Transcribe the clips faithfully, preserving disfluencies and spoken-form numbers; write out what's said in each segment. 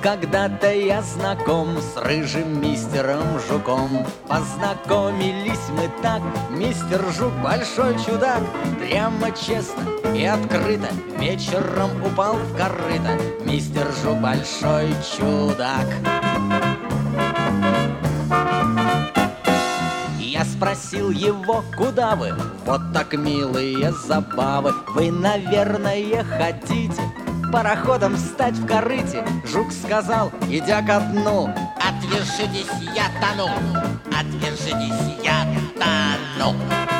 когда-то я знаком с рыжим мистером Жуком. Познакомились мы так, мистер Жук большой чудак. Прямо честно и открыто вечером упал в корыто мистер Жук большой чудак. Я спросил его, куда вы? Вот так милые забавы. Вы, наверное, хотите пароходом встать в корыте? Жук сказал, идя ко дну: отвяжитесь, я тону, отвяжитесь, я тону.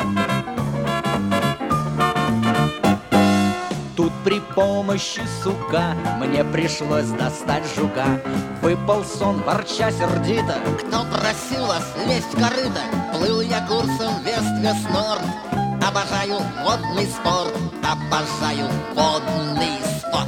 Тут при помощи сука мне пришлось достать жука. Выполз он, ворча сердито: кто просил вас лезть в корыто? Плыл я курсом вест-вест-норд. Обожаю водный спорт, обожаю водный спорт.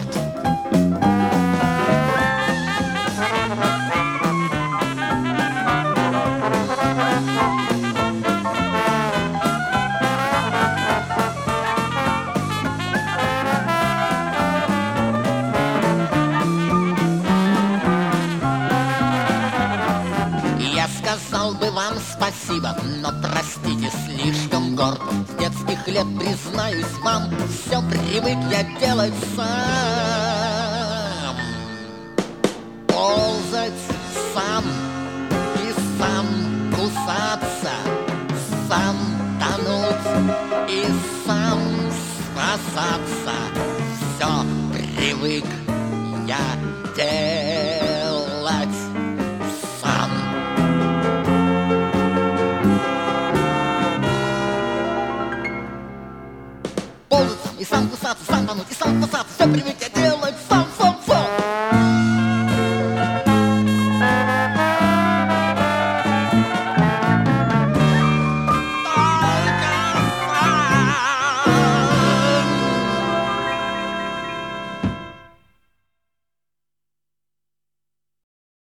Сказал бы вам спасибо, но, простите, слишком горд. С детских лет, признаюсь вам, все привык я делать сам. Ползать сам и сам кусаться, сам тонуть и сам спасаться. Все привык я делать сам. Ползать и сам кусаться, сам тонуть и сам спасаться. Все привык я делать